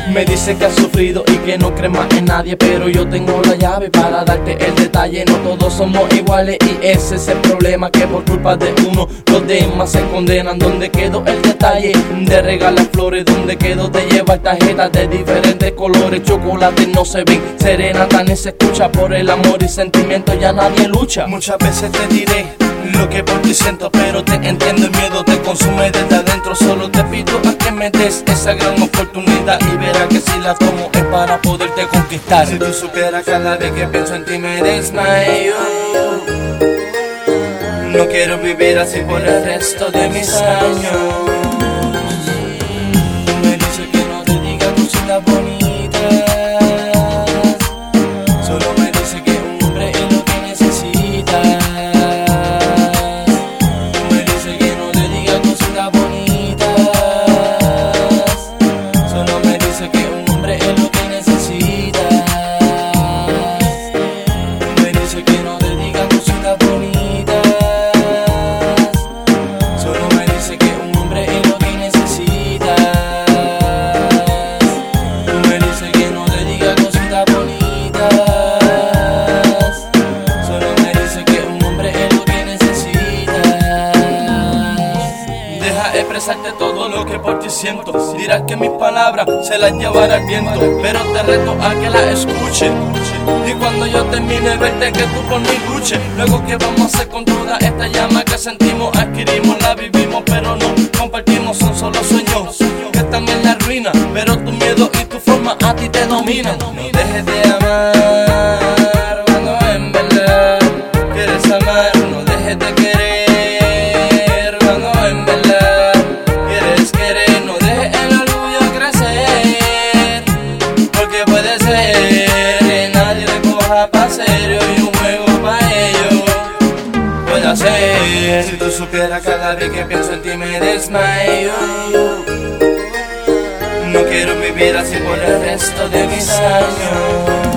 Me dice que has sufrido y que no crees más en nadie, pero yo tengo la llave para darte el detalle. No todos somos iguales y ese es el problema, que por culpa de uno los demás se condenan. ¿Dónde quedó el detalle de regalar flores? ¿Dónde quedó de llevar tarjetas de diferentes colores? Chocolates no se ven, serenata ni se escucha. Por el amor y sentimiento ya nadie lucha. Muchas veces te diré lo que por ti siento, pero te entiendo, el miedo te consume desde adentro. Solo te pido a que me des esa gran oportunidad y verás que si la tomo es para poderte conquistar. Si tú supieras cada vez que pienso en ti me desmayo. No quiero vivir así por el resto de mis años. Me dice que no te diga cositas bonitas, solo me dice que un hombre es lo que necesita. Me dice que no te diga cositas bonitas, solo me dice que un hombre es lo que necesita. Me dice que no te diga cositas bonitas, solo me dice que un hombre es lo que necesita. Me dice que no te diga cositas bonitas, solo me dice que un hombre es lo que necesita. Deja expresarte todo lo que por ti siento. Dirás que mis palabras se las llevará el viento, pero te reto a que las escuches. Y cuando yo termine verte que tú por mí luches. Luego qué vamos a hacer con toda esta llama que sentimos, adquirimos, la vivimos, pero no compartimos. Son solo sueños que están en la ruina, pero tu miedo y tu forma a ti te dominan. No dejes de amar cuando en verdad quieres amar. No dejes de querer cuando en verdad quieres querer. No dejes el orgullo crecer, porque puede ser que nadie le coja pa' serio y un juego pa' ellos puede hacer. Si tú supieras cada vez que pienso en ti me desmayo. No quiero vivir así por el resto de mis años.